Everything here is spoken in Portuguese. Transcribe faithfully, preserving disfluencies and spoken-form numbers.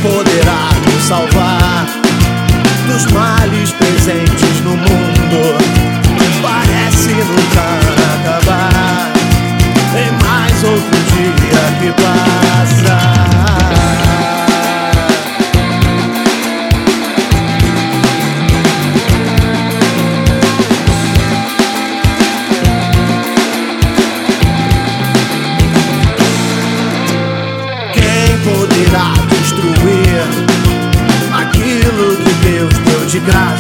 poderá nos salvar dos males presentes no mundo? Parece nunca acabar em mais outro dia que passa. Poderá destruir aquilo que Deus deu de graça.